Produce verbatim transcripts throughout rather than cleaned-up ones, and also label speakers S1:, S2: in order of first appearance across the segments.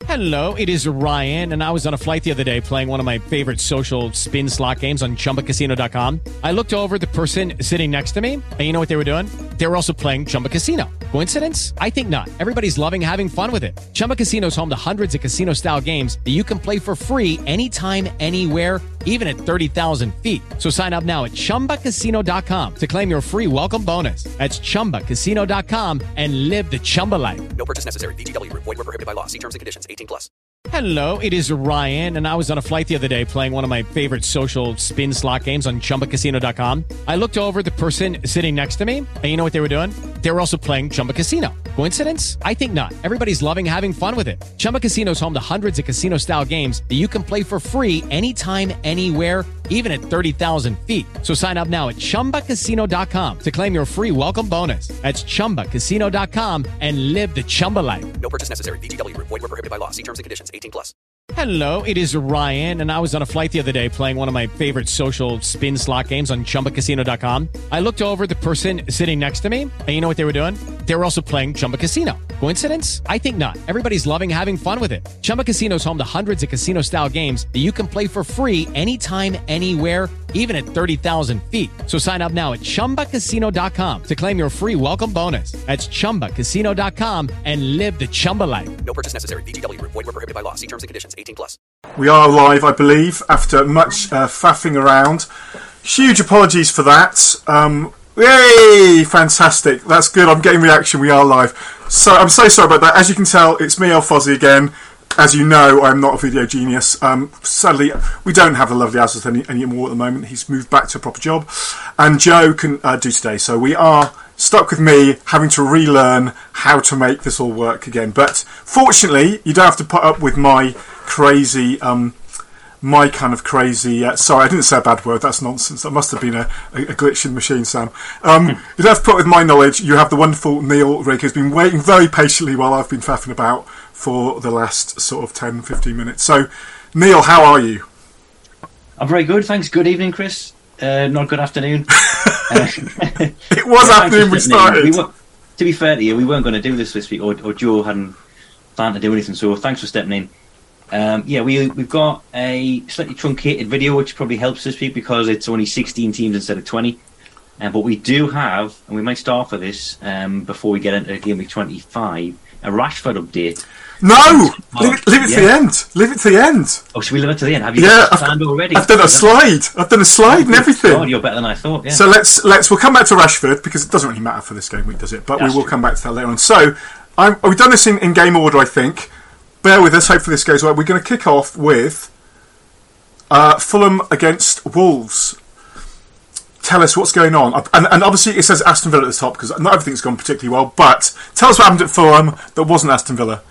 S1: Hello, it is Ryan, and I was on a flight the other day playing one of my favorite social spin slot games on Chumba Casino dot com. I looked over at the person sitting next to me, and you know what they were doing? They were also playing Chumba Casino. Coincidence? I think not. Everybody's loving having fun with it. Chumba Casino is home to hundreds of casino-style games that you can play for free anytime, anywhere, even at thirty thousand feet. So sign up now at Chumba Casino dot com to claim your free welcome bonus. That's Chumba Casino dot com and live the Chumba life.
S2: No purchase necessary. V G W. Void where prohibited by law. See terms and conditions. eighteen plus.
S1: Hello, it is Ryan, and I was on a flight the other day playing one of my favorite social spin slot games on Chumba Casino dot com. I looked over at the person sitting next to me, and you know what they were doing? They were also playing Chumba Casino. Coincidence? I think not. Everybody's loving having fun with it. Chumba Casino is home to hundreds of casino-style games that you can play for free anytime, anywhere, even at thirty thousand feet. So sign up now at Chumba Casino dot com to claim your free welcome bonus. That's Chumba Casino dot com and live the Chumba life.
S2: No purchase necessary. V G W. Void where prohibited by law. See terms and conditions. eighteen plus.
S1: Hello, it is Ryan, and I was on a flight the other day playing one of my favorite social spin slot games on Chumba Casino dot com. I looked over at the person sitting next to me, and you know what they were doing? They were also playing Chumba Casino. Coincidence? I think not. Everybody's loving having fun with it. Chumba Casino is home to hundreds of casino-style games that you can play for free anytime, anywhere, even at thirty thousand feet. So sign up now at Chumba Casino dot com to claim your free welcome bonus. That's Chumba Casino dot com and live the Chumba life.
S2: No purchase necessary. V G W. Void where prohibited by law. See terms and conditions. eighteen plus.
S3: We are live, I believe, after much uh, faffing around. Huge apologies for that. Um, yay! Fantastic. That's good. I'm getting reaction. We are live. So I'm so sorry about that. As you can tell, it's me, El Fozzy, again. As you know, I'm not a video genius. Um, sadly, we don't have the lovely Asles any anymore at the moment. He's moved back to a proper job. And Joe can uh, do today. So we are stuck with me having to relearn how to make this all work again. But fortunately, you don't have to put up with my crazy... Um, my kind of crazy... Uh, sorry, I didn't say a bad word. That's nonsense. That must have been a, a, a glitch in the machine, Sam. Um, you don't have to put up with my knowledge. You have the wonderful Neil Rigg, who's been waiting very patiently while I've been faffing about for the last sort of ten, fifteen minutes. So, Neil, how are you?
S4: I'm very good, thanks. Good evening, Chris. Uh, not good afternoon. uh,
S3: it was yeah, afternoon we started.
S4: We were, to be fair to you, we weren't going to do this this week, or, or Joe hadn't planned to do anything, so thanks for stepping in. Um, yeah, we, we've got a slightly truncated video, which probably helps this week because it's only sixteen teams instead of twenty. Uh, but we do have, and we might start for this um, before we get into game week twenty-five, a Rashford update.
S3: No! Leave it, leave it yeah. to the end. Leave it to the end.
S4: Oh, should we leave it to the end? Have you
S3: yeah,
S4: planned already?
S3: I've done a slide. I've done a slide oh, and everything.
S4: God, you're better than I thought. Yeah.
S3: So let's let's we'll come back to Rashford because it doesn't really matter for this game week, does it? But That's we will true. come back to that later on. So I'm, we've done this in, in game order, I think. Bear with us. Hopefully this goes well. We're going to kick off with uh, Fulham against Wolves. Tell us what's going on. And, and obviously it says Aston Villa at the top because not everything's gone particularly well. But tell us what happened at Fulham that wasn't Aston Villa.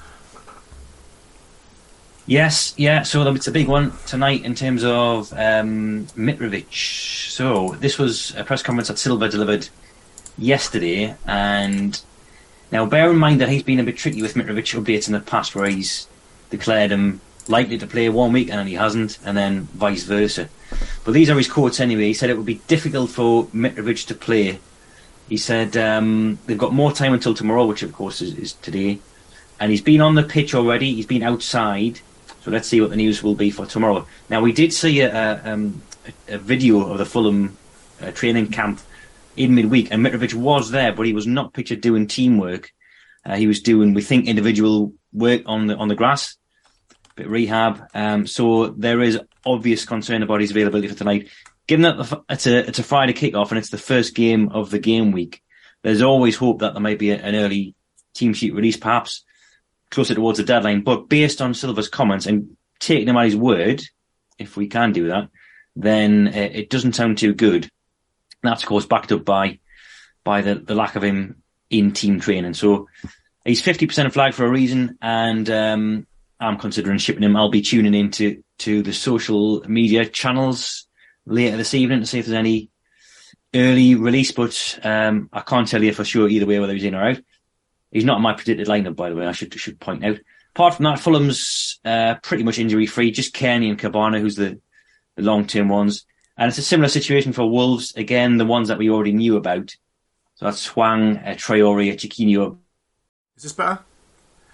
S4: Yes, yeah, so it's a big one tonight in terms of um, Mitrovic. So this was a press conference that Silva delivered yesterday, and now bear in mind that he's been a bit tricky with Mitrovic updates in the past where he's declared him likely to play one week and then he hasn't, and then vice versa. But these are his quotes anyway. He said it would be difficult for Mitrovic to play. He said um, they've got more time until tomorrow, which of course is, is today, and he's been on the pitch already, he's been outside. So let's see what the news will be for tomorrow. Now, we did see a, a, um, a video of the Fulham uh, training camp in midweek, and Mitrovic was there, but he was not pictured doing teamwork. Uh, he was doing, we think, individual work on the on the grass, bit of rehab. Um, so there is obvious concern about his availability for tonight. Given that the, it's a it's a Friday kickoff and it's the first game of the game week, there's always hope that there might be a, an early team sheet release, perhaps closer towards the deadline. But based on Silva's comments and taking him at his word, if we can do that, then uh, it doesn't sound too good. And that's, of course, backed up by by the, the lack of him in team training. So he's fifty percent flagged for a reason, and um, I'm considering shipping him. I'll be tuning into to the social media channels later this evening to see if there's any early release, but um, I can't tell you for sure either way whether he's in or out. He's not in my predicted lineup, by the way, I should should point out. Apart from that, Fulham's uh, pretty much injury-free. Just Kearney and Cabana, who's the, the long-term ones. And it's a similar situation for Wolves. Again, the ones that we already knew about. So that's Hwang, uh, Traore, Chiquinho.
S3: Is this better?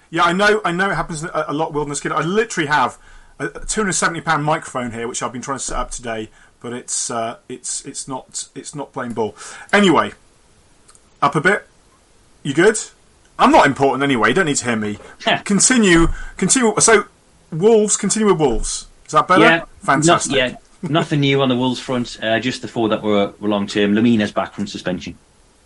S3: Yeah, I know. I know it happens a, a lot. Wilderness Kid. I literally have a two hundred seventy pound microphone here, which I've been trying to set up today, but it's uh, it's it's not it's not playing ball. Anyway, up a bit. You good? I'm not important anyway. You don't need to hear me. continue. Continue. So, Wolves. Continue with Wolves. Is that better?
S4: Yeah,
S3: fantastic.
S4: Not, yeah, nothing new on the Wolves front. Uh, just the four that were, were long term. Lamina's back from suspension.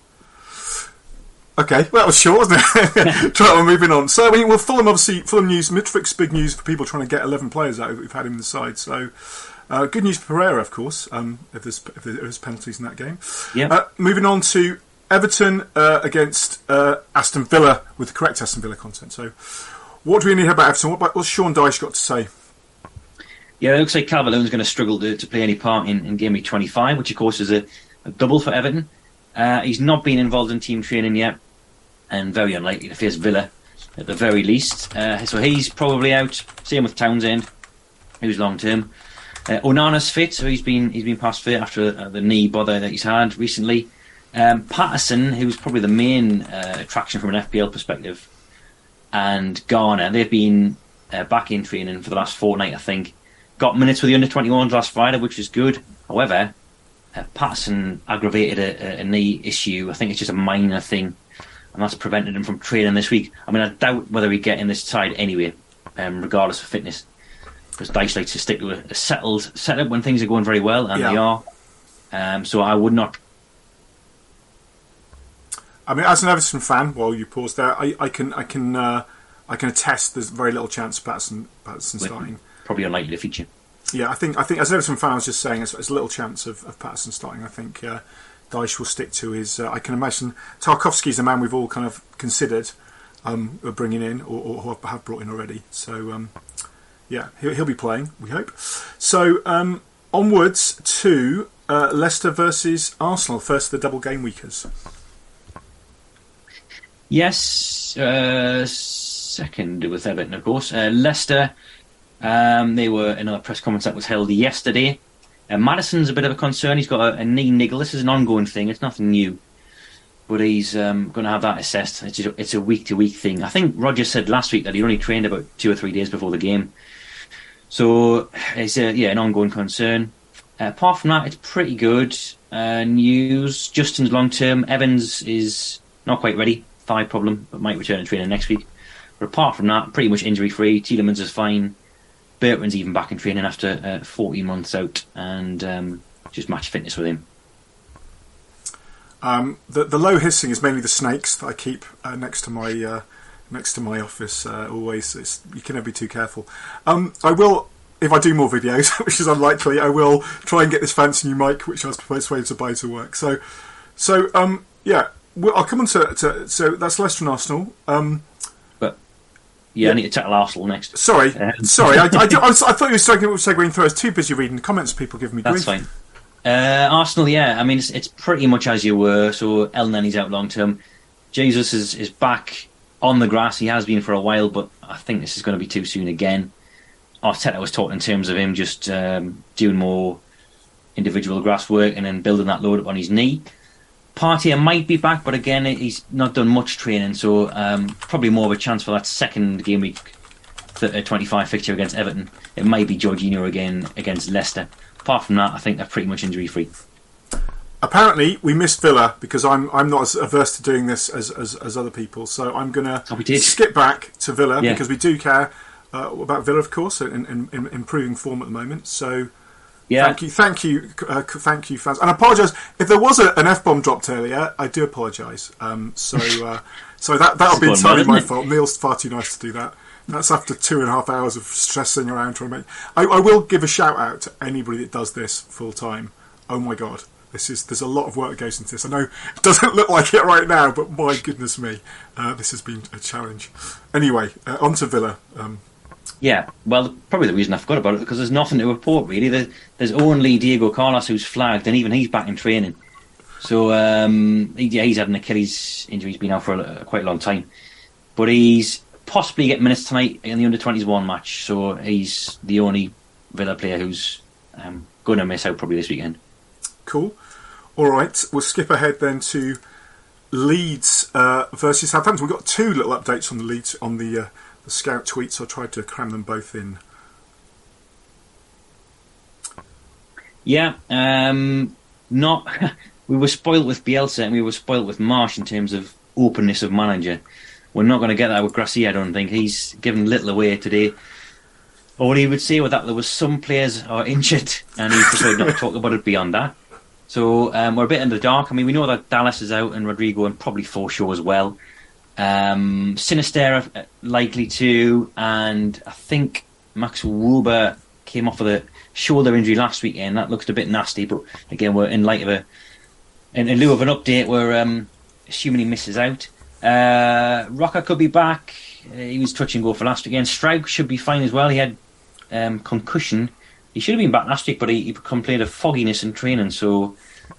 S3: Okay, well, that was short, wasn't it? Right, we're moving on. So, I mean, well, Fulham, obviously, Fulham news, Mitrovic's big news for people trying to get eleven players out who've had him in the side. So, uh, good news for Pereira, of course, um, if, there's, if there's penalties in that game.
S4: Yeah.
S3: Uh, moving on to Everton uh, against uh, Aston Villa with the correct Aston Villa content. So, what do we need to hear about Everton? What about, what's Sean Dyche got to say?
S4: Yeah, it looks like Calvert-Lewin's going to struggle to, to play any part in, in game week twenty-five, which, of course, is a, a double for Everton. Uh, he's not been involved in team training yet, and very unlikely to face Villa at the very least. Uh, so he's probably out. Same with Townsend, who's long term. Uh, Onana's fit, so he's been he's been past fit after uh, the knee bother that he's had recently. Um, Patterson, who's probably the main uh, attraction from an F P L perspective, and Garner, they've been uh, back in training for the last fortnight, I think. Got minutes with the under twenty-ones last Friday, which was good. However, uh, Patterson aggravated a, a knee issue. I think it's just a minor thing, and that's prevented him from training this week. I mean, I doubt whether he'd get in this side anyway, um, regardless of fitness, because Dyche likes to stick to a, a settled setup when things are going very well, and
S3: yeah.
S4: they are. Um, so I would not.
S3: I mean, as an Everton fan, while you pause there, I, I can I can uh, I can attest there's very little chance of Patterson Patterson starting.
S4: Probably unlikely to feature.
S3: Yeah, I think I think as an Everton fan, I was just saying there's, there's little chance of, of Patterson starting. I think uh, Dyche will stick to his. Uh, I can imagine Tarkowski's the man we've all kind of considered um, bringing in or, or have brought in already. So um, yeah, he'll, he'll be playing. We hope. So um, onwards to uh, Leicester versus Arsenal. First, the double game weekers.
S4: Yes, uh, second with Everton, of course. Uh, Leicester, um, they were another press conference that was held yesterday. Uh, Maddison's a bit of a concern. He's got a, a knee niggle. This is an ongoing thing. It's nothing new. But he's um, going to have that assessed. It's a, it's a week-to-week thing. I think Roger said last week that he only trained about two or three days before the game. So it's a, yeah, an ongoing concern. Uh, apart from that, it's pretty good uh, news. Justin's long-term. Evans is not quite ready. Thigh problem, but might return to training next week. But apart from that, pretty much injury-free. Tielemans is fine. Bertrand's even back in training after uh, fourteen months out, and um, just match fitness with him.
S3: Um, the the low hissing is mainly the snakes that I keep uh, next to my uh, next to my office. Uh, always, it's, you can never be too careful. Um, I will, if I do more videos, which is unlikely, I will try and get this fancy new mic, which I was persuaded to buy, to work. So, so um, yeah. Well, I'll come on to, to so that's Leicester and Arsenal. Um,
S4: but yeah, yeah, I need to tackle Arsenal next.
S3: Sorry,
S4: um,
S3: sorry. I, I, I, was, I thought you were segueing through. I was too busy reading the comments. People giving me
S4: That's
S3: grief.
S4: fine. Uh, Arsenal, yeah. I mean, it's, it's pretty much as you were. So El Nenny's out long term. Jesus is is back on the grass. He has been for a while, but I think this is going to be too soon again. Arteta was talking in terms of him just um, doing more individual grass work and then building that load up on his knee. Partey might be back, but again, he's not done much training, so um, probably more of a chance for that second game week twenty-five fixture against Everton. It might be Jorginho again against Leicester. Apart from that, I think they're pretty much injury free.
S3: Apparently, we missed Villa because I'm I'm not as averse to doing this as as, as other people, so I'm going to
S4: oh,
S3: skip back to Villa
S4: yeah.
S3: because we do care uh, about Villa, of course, in, in, in improving form at the moment. So.
S4: Yeah.
S3: Thank you, thank you, uh, thank you, fans. And I apologise if there was a, an F bomb dropped earlier. I do apologise. Um, so, uh, so that that'll be entirely my fault. Neil's far too nice to do that. That's after two and a half hours of stressing around trying to make. I, I will give a shout out to anybody that does this full time. Oh my god, this is there's a lot of work that goes into this. I know it doesn't look like it right now, but my goodness me, uh, this has been a challenge. Anyway, uh, on to Villa. Um,
S4: Yeah, well, probably the reason I forgot about it because there's nothing to report really. There, there's only Diego Carlos who's flagged, and even he's back in training. So um, he, yeah, he's had an Achilles injury. He's been out for a, quite a long time, but he's possibly getting minutes tonight in the under twenty-one match. So he's the only Villa player who's um, going to miss out probably this weekend.
S3: Cool. All right, we'll skip ahead then to Leeds uh, versus Southampton. We've got two little updates on the Leeds on the, uh, the Scout tweets. So I tried to cram them both in.
S4: Yeah, um, not. We were spoilt with Bielsa and we were spoilt with Marsh in terms of openness of manager. We're not going to get that with Gracia, I don't think. He's given little away today. All he would say was that there was some players are injured and he preferred not to talk about it beyond that. So um, we're a bit in the dark. I mean, we know that Dallas is out and Rodrigo and probably Forshaw as well. Um, Sinisterra likely to, and I think Max Wuber came off with a shoulder injury last weekend. That looks a bit nasty, but again, we're in light of a, in, in lieu of an update, we're um, assuming he misses out. Uh, Rocker could be back. Uh, he was touch and go for last weekend. Straug should be fine as well. He had um, concussion. He should have been back last week, but he, he complained of fogginess in training, so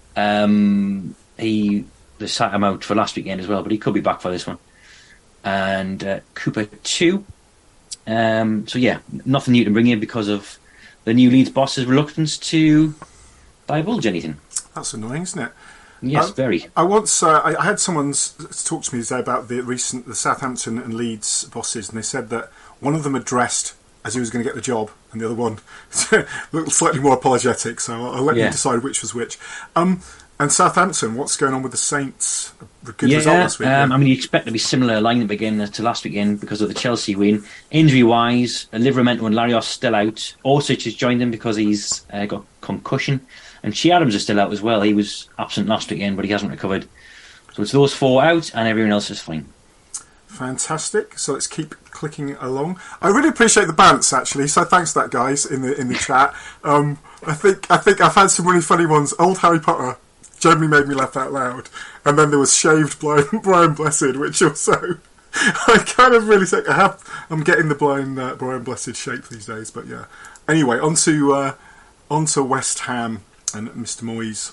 S4: um, he they sat him out for last weekend as well. But he could be back for this one. And uh, Cooper too. Um, so yeah, nothing new to bring in because of the new Leeds boss's reluctance to divulge anything.
S3: That's annoying, isn't it?
S4: Yes,
S3: uh,
S4: very.
S3: I once uh, I, I had someone s- talk to me today about the recent the Southampton and Leeds bosses, and they said that one of them had dressed as he was going to get the job, and the other one looked slightly more apologetic. So I'll, I'll let
S4: yeah.
S3: you decide which was which. Um, and Southampton, what's going on with the Saints? A good
S4: yeah,
S3: result last week.
S4: Um,
S3: yeah.
S4: I mean, you expect to be similar lineup again to last weekend because of the Chelsea win. Injury-wise, Livramento and Larios still out. Orsic has joined them because he's uh, got concussion. And Shea Adams is still out as well. He was absent last weekend, but he hasn't recovered. So it's those four out, and everyone else is fine.
S3: Fantastic. So let's keep clicking along. I really appreciate the bants, actually. So thanks for that, guys, in the in the chat. Um, I think I think I've had some really funny ones. Old Harry Potter generally made me laugh out loud, and then there was shaved Brian, Brian Blessed, which also I kind of really think I have. I'm getting the blind uh, Brian Blessed shape these days, but yeah. Anyway, on to uh, on to West Ham and Mister Moyes.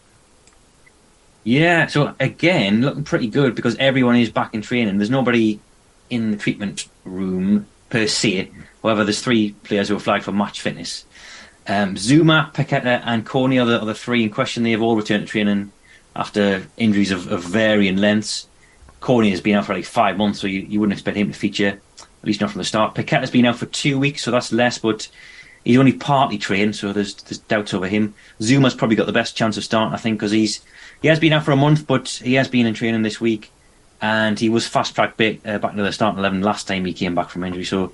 S4: Yeah, so again, looking pretty good because everyone is back in training. There's nobody in the treatment room per se. However, there's three players who are flagged for match fitness. Um, Zuma, Paqueta and Corney are the, are the three in question. They have all returned to training after injuries of, of varying lengths. Corney has been out for like five months, so you, you wouldn't expect him to feature, at least not from the start. Paqueta's been out for two weeks, so that's less, but he's only partly trained, so there's, there's doubts over him. Zuma's probably got the best chance of starting, I think, because he's he has been out for a month, but he has been in training this week, and he was fast-tracked back, uh, back into the starting eleven last time he came back from injury. So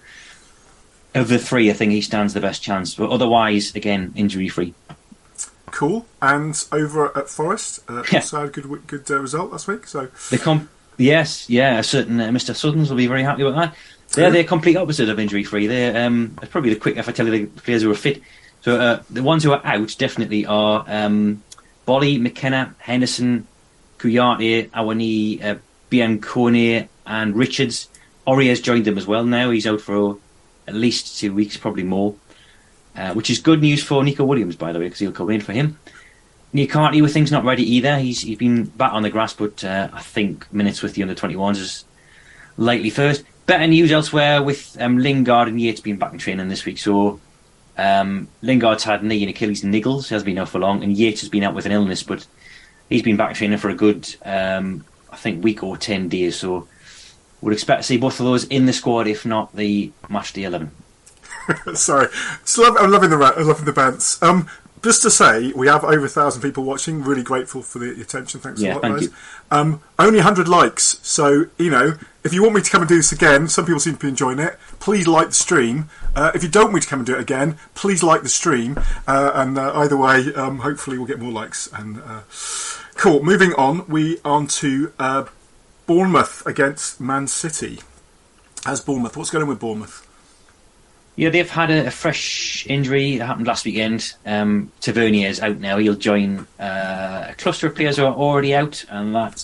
S4: of the three, I think he stands the best chance. But otherwise, again, injury-free.
S3: Cool. And over at Forest, uh,
S4: Yeah.
S3: also had a good good uh, result last week. So
S4: The com- yes, yeah, a certain uh, Mister Suttons will be very happy about that. They're the complete opposite of injury-free. They're um, it's probably the quick if I tell you the players who are fit. So uh, the ones who are out definitely are um, Bolly, McKenna, Henderson, Kuyate, Awani, uh, Biancone and Richards. Ori has joined them as well now. He's out for at least two weeks, probably more. Uh, which is good news for Nico Williams, by the way, because he'll come in for him. Niakate, we think's not ready either. He's he's been back on the grass, but uh, I think minutes with the under twenty-ones is likely first. Better news elsewhere with um, Lingard and Yates being back in training this week. So um, Lingard's had knee and Achilles niggles. He hasn't been out for long, and Yates has been out with an illness, but he's been back in training for a good, um, I think, week or ten days. So we'd expect to see both of those in the squad, if not the match day eleven.
S3: Sorry, Just love, I'm loving the ra- I'm loving the bants. Um, just to say, we have over a thousand people watching. Really grateful for the attention. Thanks
S4: Yeah,
S3: a lot,
S4: thank
S3: guys.
S4: you.
S3: Um, only one hundred likes, so you know, if you want me to come and do this again, some people seem to be enjoying it. Please like the stream. Uh, if you don't want me to come and do it again, please like the stream. Uh, and uh, either way, um, hopefully we'll get more likes. And uh, cool. Moving on, we on to uh, Bournemouth against Man City. As Bournemouth, what's going on with Bournemouth?
S4: Yeah, they've had a, a fresh injury that happened last weekend. Um, Tavernier is out now. He'll join uh, a cluster of players who are already out, and that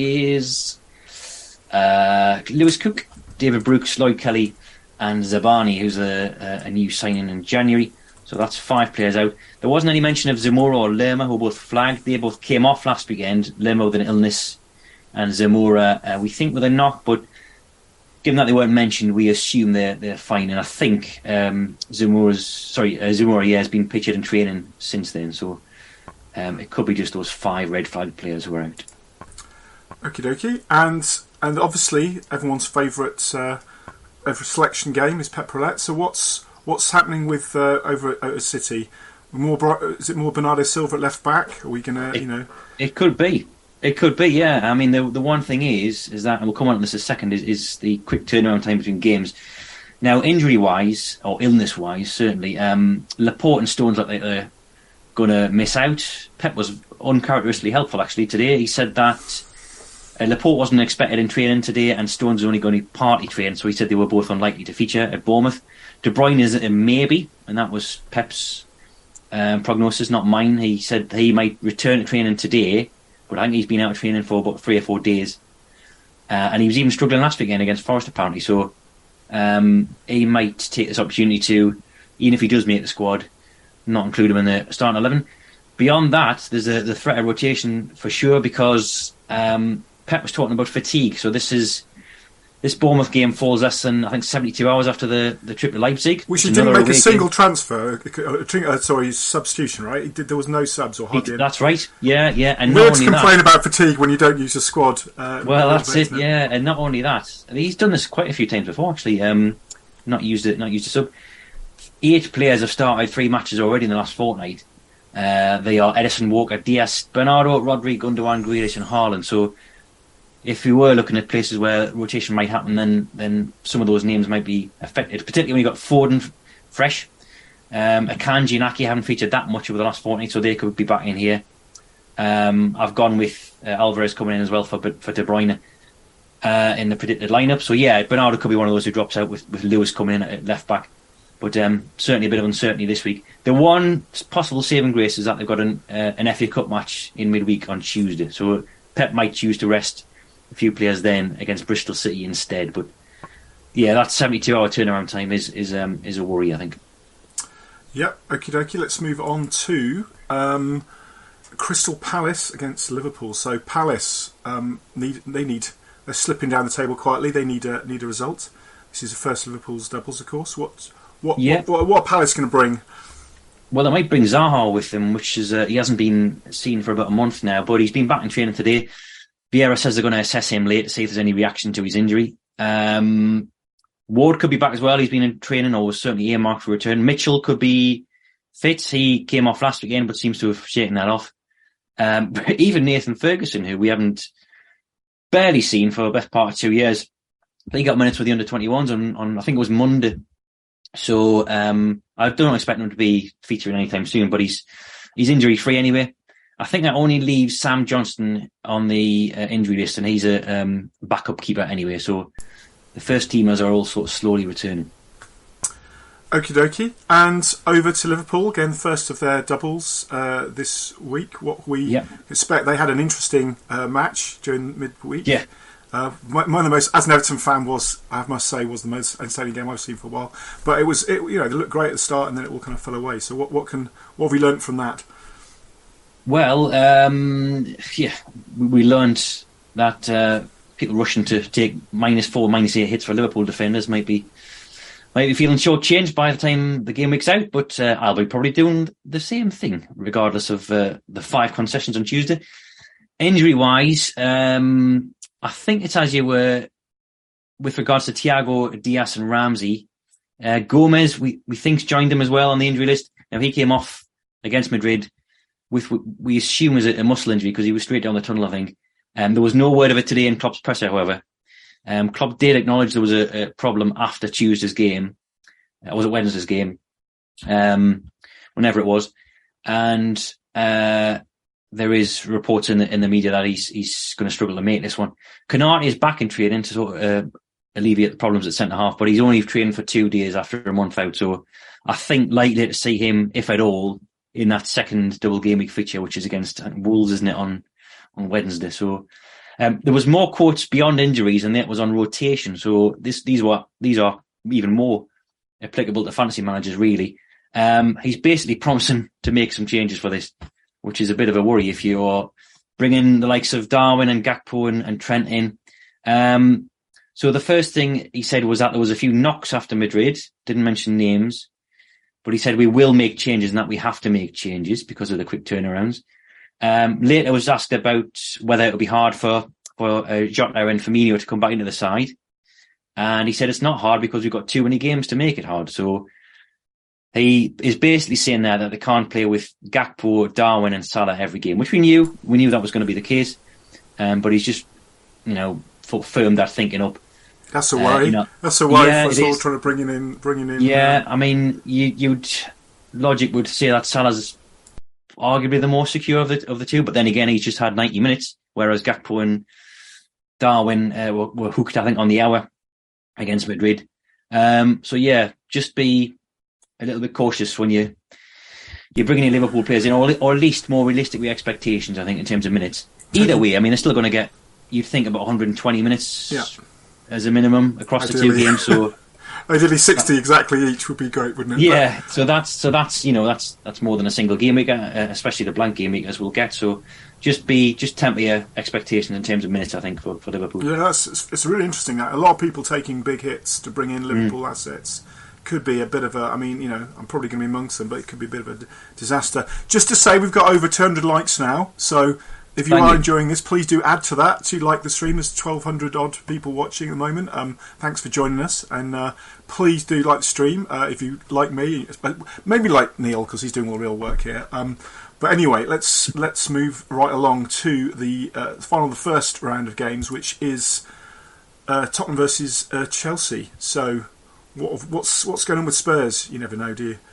S4: is uh, Lewis Cook, David Brooks, Lloyd Kelly, and Zabani, who's a, a, a new signing in January. So that's five players out. There wasn't any mention of Zamora or Lerma, who were both flagged. They both came off last weekend. Lerma with an illness, and Zamora, uh, we think, with a knock, but given that they weren't mentioned, we assume they're they're fine. And I think um, Zamora's sorry uh, Zamora yeah, has been pictured in training since then. So um, it could be just those five red flag players who are out.
S3: Okie dokie. And and obviously everyone's favourite uh, every selection game is Pep Roulette. So what's what's happening with uh, over at, at City? More Bri- is it more Bernardo Silva at left back? Are we gonna
S4: It,
S3: you know?
S4: it could be. It could be, yeah. I mean, the the one thing is, is that, and we'll come on to this in a second, is, is the quick turnaround time between games. Now, injury-wise, or illness-wise, certainly, um, Laporte and Stones look like they're going to miss out. Pep was uncharacteristically helpful, actually, today. He said that uh, Laporte wasn't expected in training today, and Stones was only going to party train, so he said they were both unlikely to feature at Bournemouth. De Bruyne is a maybe, and that was Pep's um, prognosis, not mine. He said he might return to training today, but I think he's been out of training for about three or four days. Uh, and he was even struggling last weekend against Forest, apparently. So um, he might take this opportunity to, even if he does make the squad, not include him in the starting eleven. Beyond that, there's a, the threat of rotation for sure, because um, Pep was talking about fatigue. So this is this Bournemouth game falls less than, I think, seventy-two hours after the, the trip to Leipzig.
S3: Which he didn't make a single game. transfer, uh, sorry, substitution, right? He did, there was no subs or hardly.
S4: That's right, yeah, yeah. And
S3: weird
S4: not
S3: to
S4: only
S3: complain
S4: that,
S3: about fatigue when you don't use a squad. Uh,
S4: well, that's
S3: bit,
S4: it, yeah. And not only that, I mean, he's done this quite a few times before, actually. Um, not used it, not used a sub. Eight players have started three matches already in the last fortnight. Uh, they are Edison, Walker, Diaz, Bernardo, Rodri, Gundogan, Grealish, and Haaland. So, if we were looking at places where rotation might happen, then then some of those names might be affected, particularly when you've got Foden fresh. Um, Akanji and Aki haven't featured that much over the last fortnight, so they could be back in here. Um, I've gone with uh, Alvarez coming in as well for for De Bruyne uh, in the predicted lineup. So yeah, Bernardo could be one of those who drops out with, with Lewis coming in at left back. But um, certainly a bit of uncertainty this week. The one possible saving grace is that they've got an, uh, an F A Cup match in midweek on Tuesday, so Pep might choose to rest a few players then against Bristol City instead. But yeah, that seventy-two hour turnaround time is is um, is a worry, I think.
S3: Yep, okie dokie. Let's move on to um, Crystal Palace against Liverpool. So Palace um, need they need they're slipping down the table quietly. They need a need a result. This is the first Liverpool's doubles, of course. What what
S4: yeah.
S3: what, what, what are Palace going to bring?
S4: Well, they might bring Zaha with them, which is uh, he hasn't been seen for about a month now, but he's been back in training today. Vieira says they're going to assess him later to see if there's any reaction to his injury. Um, Ward could be back as well. He's been in training or was certainly earmarked for return. Mitchell could be fit. He came off last weekend, but seems to have shaken that off. Um, even Nathan Ferguson, who we haven't barely seen for the best part of two years, he got minutes with the under twenty-ones on, on I think it was Monday. So um, I don't expect him to be featuring anytime soon, but he's he's injury free anyway. I think that only leaves Sam Johnston on the uh, injury list, and he's a um, backup keeper anyway. So the first teamers are all sort of slowly returning.
S3: Okie dokie. And over to Liverpool, again, first of their doubles uh, this week. What we
S4: yep.
S3: expect, they had an interesting uh, match during midweek.
S4: Yeah.
S3: Uh, one of the most, as an Everton fan, was I must say was the most entertaining game I've seen for a while. But it was, it, you know, they looked great at the start, and then it all kind of fell away. So what, what can, what have we learnt from that?
S4: Well, um, yeah, we learned that uh, people rushing to take minus four, minus eight hits for Liverpool defenders might be might be feeling shortchanged by the time the game week's out. But uh, I'll be probably doing the same thing, regardless of uh, the five concessions on Tuesday. Injury-wise, um, I think it's as you were with regards to Thiago, Diaz, and Ramsey. Uh, Gomez, we we think's joined them as well on the injury list. Now he came off against Madrid with what we assume was a, a muscle injury because he was straight down the tunnel, I think. Um, there was no word of it today in Klopp's presser, however. Um, Klopp did acknowledge there was a, a problem after Tuesday's game. It was it Wednesday's game, um, whenever it was, and uh, there is reports in the in the media that he's he's going to struggle to make this one. Konate is back in training to sort of uh, alleviate the problems at centre half, but he's only training for two days after a month out, so I think likely to see him, if at all, in that second double game week fixture, which is against Wolves, isn't it, on on Wednesday? So um, there was more quotes beyond injuries, and that was on rotation. So this these were these are even more applicable to fantasy managers, really. Um, he's basically promising to make some changes for this, which is a bit of a worry if you're bringing the likes of Darwin and Gakpo and, and Trent in. Um, so the first thing he said was that there was a few knocks after Madrid, didn't mention names, but he said we will make changes and that we have to make changes because of the quick turnarounds. Um, later was asked about whether it would be hard for, for uh, Jota and Firmino to come back into the side. And he said it's not hard because we've got too many games to make it hard. So he is basically saying there that they can't play with Gakpo, Darwin and Salah every game, which we knew. We knew that was going to be the case. Um, but he's just, you know, firmed that thinking up.
S3: That's a worry. Uh, you know, That's a worry yeah, for us all trying to bring in, bringing in.
S4: Yeah, uh, I mean, you, you'd logic would say that Salah's arguably the more secure of the of the two, but then again, he's just had ninety minutes, whereas Gakpo and Darwin uh, were, were hooked, I think, on the hour against Madrid. Um, so yeah, just be a little bit cautious when you you're bringing in Liverpool players in, or, or at least more realistic expectations, I think, in terms of minutes. Either way, I mean, they're still going to get, you'd think, about one hundred twenty minutes. Yeah. As a minimum across Ideally. the two games, so
S3: ideally sixty exactly each would be great, wouldn't it?
S4: Yeah, but, so that's so that's you know that's that's more than a single game week, uh, especially the blank game week as we'll get. So just be just temper your expectations in terms of minutes, I think, for, for Liverpool.
S3: Yeah, that's it's, it's really interesting. A lot of people taking big hits to bring in Liverpool mm. assets could be a bit of a. I mean, you know, I'm probably going to be amongst them, but it could be a bit of a d- disaster. Just to say, we've got over two hundred likes now, so. If you Thank are you. enjoying this, please do add to that to like the stream. There's twelve hundred odd people watching at the moment. Um, thanks for joining us, and uh, please do like the stream uh, if you like me. Maybe like Neil because he's doing all the real work here. Um, but anyway, let's let's move right along to the uh, final, the first round of games, which is uh, Tottenham versus uh, Chelsea. So, what, what's what's going on with Spurs? You never know, do you?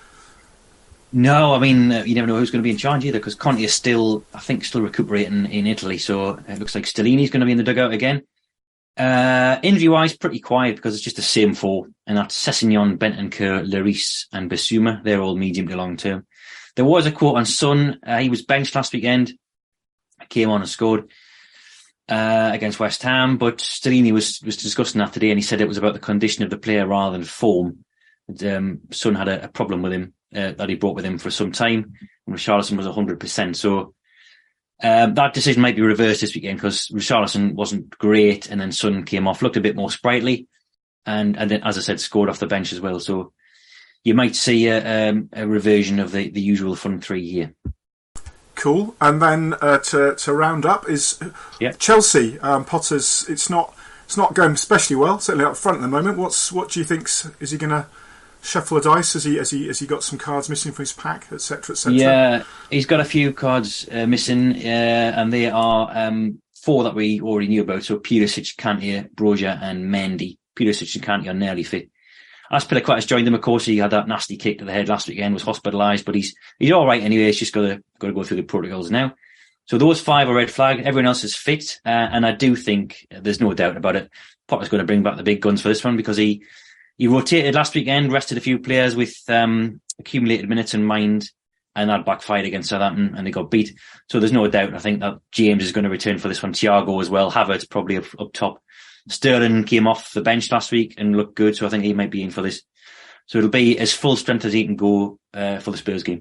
S4: No, I mean, uh, you never know who's going to be in charge either, because Conte is still, I think, still recuperating in Italy, so it looks like Stellini's going to be in the dugout again. Uh, Injury-wise, pretty quiet, because it's just the same four, and that's Sessegnon, Bentancur, Lloris and Bissouma. They're all medium to long term. There was a quote on Son. Uh, he was benched last weekend, came on and scored uh, against West Ham, but Stellini was, was discussing that today, and he said it was about the condition of the player rather than form. And, um, Son had a, a problem with him. Uh, that he brought with him for some time, and Richarlison was one hundred percent. So um, that decision might be reversed this weekend because Richarlison wasn't great, and then Son came off, looked a bit more sprightly, and and then, as I said, scored off the bench as well. So you might see a, um, a reversion of the, the usual front three here.
S3: Cool. And then uh, to to round up is yeah. Chelsea. Um, Potter's. It's not it's not going especially well, certainly up front at the moment. What's what do you think? Is he going to shuffle a dice? Has he has he has he got some cards missing from his pack, et cetera, et cetera?
S4: Yeah, he's got a few cards uh, missing, uh, and they are um, four that we already knew about. So Pulisic, Kante, Broja, and Mendy. Pulisic and Kante are nearly fit. Azpilicueta has joined them. Of course, he had that nasty kick to the head last weekend, was hospitalised, but he's he's all right anyway. He's just got to got to go through the protocols now. So those five are red flag. Everyone else is fit, uh, and I do think uh, there's no doubt about it. Potter's going to bring back the big guns for this one because he. He rotated last weekend, rested a few players with um, accumulated minutes in mind, and that backfired against Southampton, and they got beat. So there's no doubt, I think, that James is going to return for this one. Thiago as well. Havertz probably up, up top. Sterling came off the bench last week and looked good, so I think he might be in for this. So it'll be as full strength as he can go uh, for the Spurs game.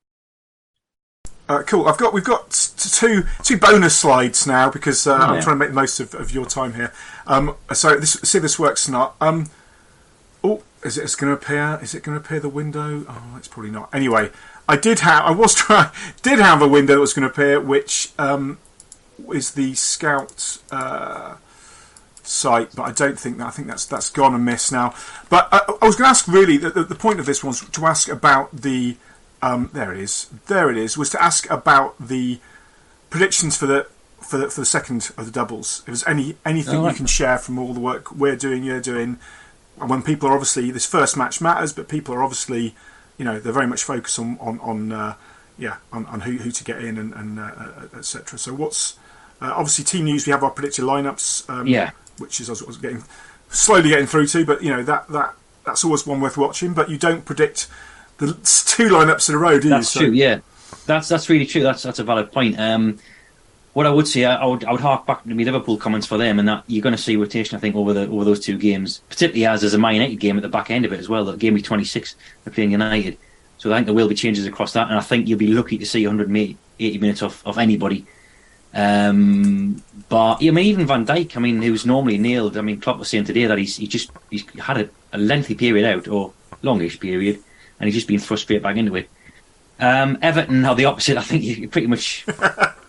S3: Uh, cool. I've got we've got two two bonus slides now because uh, oh, yeah. I'm trying to make the most of, of your time here. Um, so this, see if this works or not. Um, Oh, is it going to appear? Is it going to appear the window? Oh, it's probably not. Anyway, I did have. I was trying. Did have a window that was going to appear, which um, is the Scout uh, site, but I don't think that. I think that's that's gone amiss now. But I, I was going to ask. Really, the, the, the point of this was to ask about the. Um, there it is. There it is. Was to ask about the predictions for the for the, for the second of the doubles. If there's any anything oh, right. you can share from all the work we're doing, you're doing. When people are obviously, this first match matters, but people are obviously, you know, they're very much focused on, on, on uh, yeah, on, on who, who to get in and, and uh, et cetera. So what's, uh, obviously Team News, we have our predicted lineups, um,
S4: yeah.
S3: which is I was, I was getting, slowly getting through to, but, you know, that, that that's always one worth watching, but you don't predict the two lineups in a row, do you?
S4: That's
S3: so,
S4: true, yeah. That's that's really true. That's that's a valid point. Um, What I would say, I would I would hark back to my Liverpool comments for them, and that you're going to see rotation, I think, over the over those two games, particularly as there's a Man United game at the back end of it as well. That game week twenty-six, they're playing United, so I think there will be changes across that, and I think you'll be lucky to see one hundred eighty minutes of, of anybody. Um, but I mean, even Van Dijk, I mean, who's normally nailed. I mean, Klopp was saying today that he's he just he's had a, a lengthy period out or longish period, and he's just been thrust straight back into it. Um, Everton are the opposite. I think you pretty much.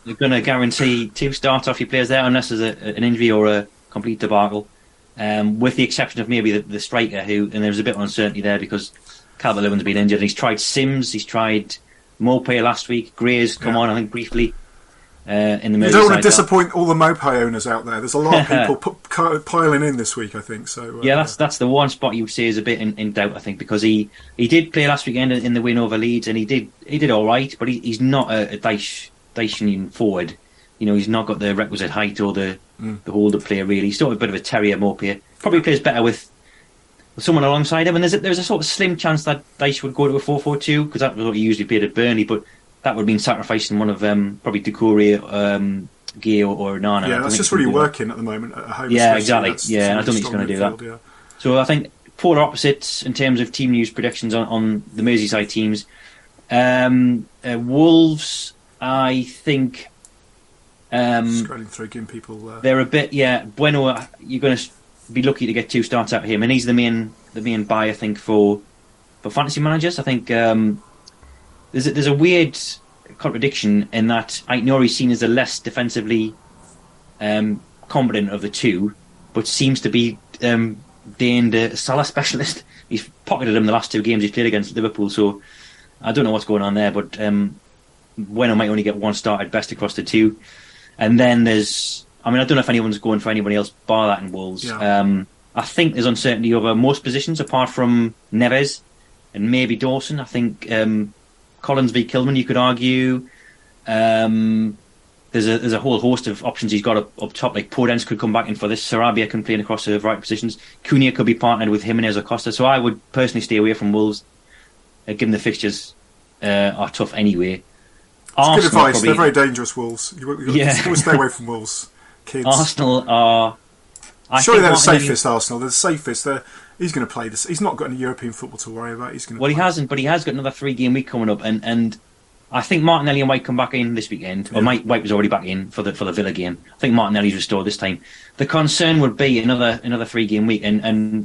S4: they're going to guarantee two starts off your players there unless there's a, an injury or a complete debacle. Um, with the exception of maybe the, the striker, who and there's a bit of uncertainty there because Calvert-Lewin's been injured. He's tried Sims, he's tried Maupay last week. Gray's come yeah. on, I think, briefly. Uh, in the
S3: you don't want to disappoint all the Maupay owners out there. There's a lot of people put, piling in this week, I think. So uh,
S4: yeah, that's that's the one spot you would say is a bit in, in doubt, I think, because he, he did play last weekend in the win over Leeds, and he did he did all right, but he, he's not a, a Dyche Dyche forward. You know, he's not got the requisite height or the mm. the hold-up player really. He's still a bit of a terrier Maupay. Probably plays better with, with someone alongside him, and there's a, there's a sort of slim chance that Dyche would go to a four four two because that was what he usually played at Burnley, but that would have been sacrificing one of um, probably Doucouré, um, Gay or, or Nana.
S3: Yeah, that's just really working at the moment at home.
S4: Yeah, exactly. That's, yeah, that's I don't think he's going to do that. Field, yeah. So I think polar opposites in terms of team news predictions on, on the Merseyside teams. Um, uh, Wolves, I think. Um,
S3: Scrolling through, giving people. Uh...
S4: They're a bit, yeah. Bueno, you're going to be lucky to get two starts out of him, and he's the main the main buy, I think, for for fantasy managers. I think. Um, There's a, there's a weird contradiction in that Aït-Nouri's seen as the less defensively um, competent of the two, but seems to be um, deemed a Salah specialist. He's pocketed him the last two games he's played against Liverpool, so I don't know what's going on there, but um, Bueno might only get one start at best across the two. And then there's, I mean, I don't know if anyone's going for anybody else bar that in Wolves.
S3: Yeah.
S4: Um, I think there's uncertainty over most positions apart from Neves and maybe Dawson. I think... Um, Collins v Kilman, you could argue. Um, there's a there's a whole host of options he's got up, up top. Like Podence could come back in for this. Sarabia can play across the right positions. Cunha could be partnered with Jimenez or Costa. So I would personally stay away from Wolves, uh, given the fixtures uh, are tough anyway.
S3: It's good advice. Probably, they're very dangerous, Wolves. You, you,
S4: yeah.
S3: you always stay away from Wolves, kids.
S4: Arsenal are... I
S3: Surely they're the
S4: Martinelli...
S3: safest, Arsenal. They're the safest. They're, he's going to play this. He's not got any European football to worry about. He's going to
S4: Well,
S3: play.
S4: he hasn't, but he has got another three-game week coming up, and, and I think Martinelli and White come back in this weekend. Yeah. Or White was already back in for the for the Villa game. I think Martinelli's restored this time. The concern would be another another three-game week, and and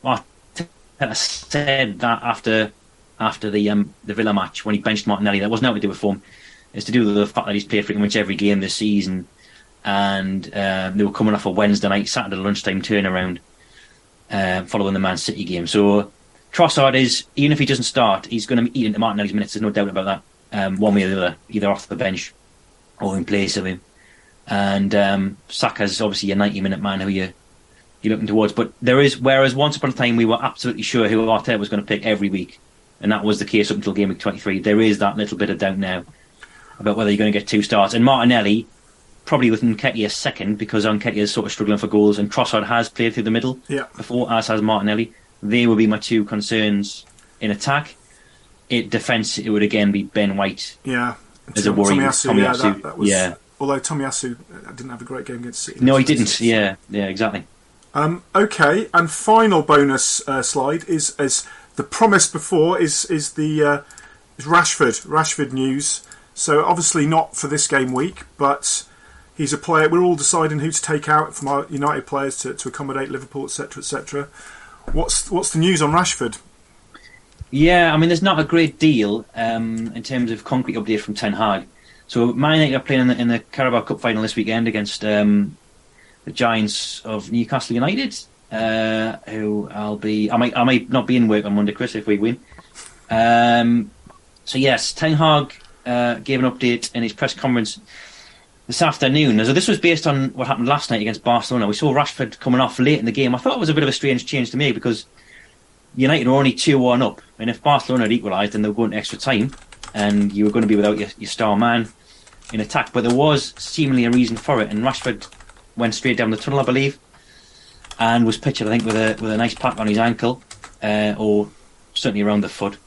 S4: Arteta said that after after the um, the Villa match when he benched Martinelli, that wasn't nothing to do with form. It's to do with the fact that he's played pretty much every game this season. And uh, they were coming off a Wednesday night, Saturday lunchtime turnaround uh, following the Man City game. So Trossard is, even if he doesn't start, he's going to eat into Martinelli's minutes. There's no doubt about that. Um, one way or the other, either off the bench or in place of him. And um, Saka's obviously a ninety-minute man who you, you're looking towards. But there is, whereas once upon a time we were absolutely sure who Arteta was going to pick every week, and that was the case up until game week twenty-three, there is that little bit of doubt now about whether you're going to get two starts. And Martinelli, probably with Nketiah second, because Nketiah is sort of struggling for goals, and Trossard has played through the middle
S3: yeah.
S4: before, as has Martinelli. They would be my two concerns in attack. In defence, it would again be Ben White.
S3: Yeah,
S4: as a worry.
S3: Tomiyasu,
S4: Tomiyasu,
S3: yeah, that, that was,
S4: yeah.
S3: Although Tomiyasu didn't have a great game against City.
S4: No, he didn't. Yeah, yeah, exactly.
S3: Um, okay, and final bonus uh, slide is as the promise before is is the uh, is Rashford Rashford news. So obviously not for this game week, but he's a player. We're all deciding who to take out from our United players to, to accommodate Liverpool, et cetera, et cetera. What's what's the news on Rashford?
S4: Yeah, I mean, there's not a great deal um, in terms of concrete update from Ten Hag. So Man United are playing in the, in the Carabao Cup final this weekend against um, the Giants of Newcastle United, uh, who I'll be. I might I might not be in work on Monday, Chris, if we win. Um, so yes, Ten Hag uh, gave an update in his press conference this afternoon. So this was based on what happened last night against Barcelona. We saw Rashford coming off late in the game. I thought it was a bit of a strange change to me because United were only two one up, and if Barcelona had equalised, then they were going to extra time, and you were going to be without your, your star man in attack. But there was seemingly a reason for it, and Rashford went straight down the tunnel, I believe, and was pictured, I think, with a with a nice pack on his ankle, uh, or certainly around the foot.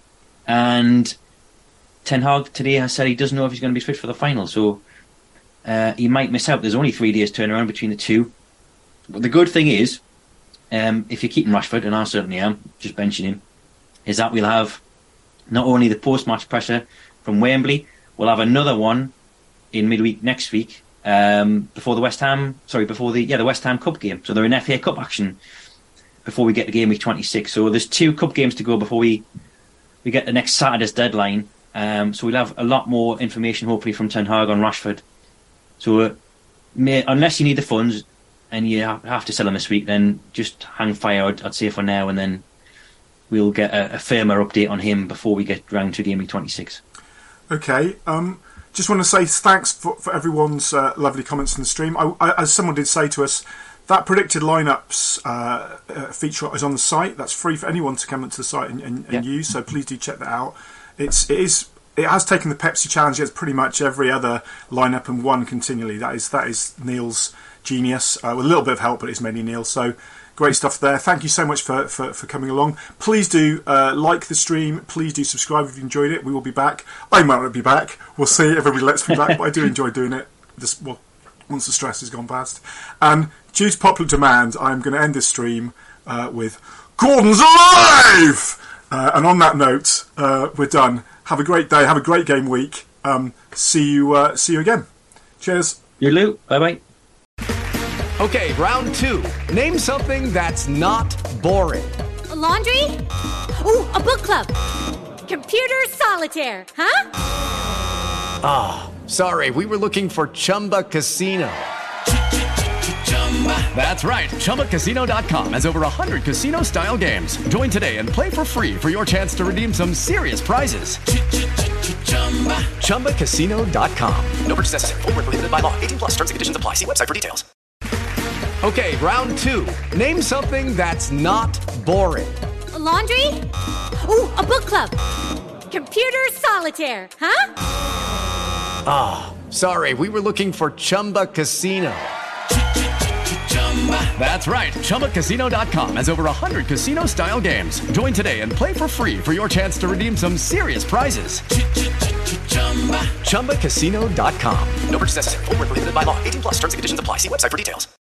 S4: And Ten Hag today has said he doesn't know if he's going to be fit for the final, so uh, he might miss out. There's only three days turnaround between the two. But the good thing is, Um, if you're keeping Rashford, and I certainly am, just benching him, is that we'll have not only the post-match pressure from Wembley, we'll have another one in midweek next week um, before the West Ham, sorry, before the yeah the West Ham Cup game. So they're in F A Cup action before we get to game week twenty-six. So there's two cup games to go before we we get the next Saturday's deadline, Um, so we'll have a lot more information, hopefully, from Ten Hag on Rashford. So, uh, may, unless you need the funds and you ha- have to sell them this week, then just hang fire, I'd, I'd say, for now, and then we'll get a, a firmer update on him before we get round to game week twenty-six.
S3: Okay. Um, just want to say thanks for, for everyone's uh, lovely comments in the stream. I, I, as someone did say to us, that predicted lineups uh, uh, feature is on the site. That's free for anyone to come into the site and, and, and
S4: Yeah.
S3: use. So please do check that out. It's it is it has taken the Pepsi challenge as pretty much every other lineup and won continually. That is that is Neil's genius uh, with a little bit of help, but it's mainly Neil. So great stuff there. Thank you so much for for, for coming along. Please do uh, like the stream. Please do subscribe if you enjoyed it. We will be back. I might not be back. We'll see. Everybody lets me back, but I do enjoy doing it. This well, once the stress has gone past. And due to popular demand, I'm going to end this stream uh, with Gordon's alive! Uh, and on that note, uh, we're done. Have a great day. Have a great game week. Um, see you. Uh, see you again. Cheers.
S4: You Lou. Bye bye.
S5: Okay, round two. Name something that's not boring.
S6: A laundry? Ooh, a book club. Computer solitaire, huh?
S5: Ah, oh, sorry. We were looking for Chumba Casino. That's right. Chumba Casino dot com has over one hundred casino-style games. Join today and play for free for your chance to redeem some serious prizes. Chumba Casino dot com.
S2: No purchase necessary. Void where prohibited by law. eighteen plus. Terms and conditions apply. See website for details.
S5: Okay, round two. Name something that's not boring.
S6: A laundry? Ooh, a book club. Computer solitaire, huh?
S5: Ah, oh, sorry. We were looking for Chumba Casino. That's right. Chumba Casino dot com has over one hundred casino-style games. Join today and play for free for your chance to redeem some serious prizes. Chumba Casino dot com.
S2: No purchase necessary. Void where prohibited by law. eighteen plus. Terms and conditions apply. See website for details.